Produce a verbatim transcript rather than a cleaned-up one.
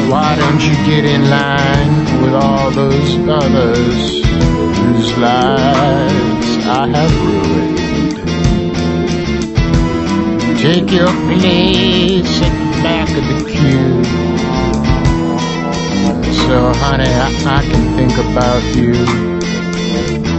Why don't you get in line with all those others whose lives I have ruined? Take your place at the back of the queue, so honey, I, I can think about you.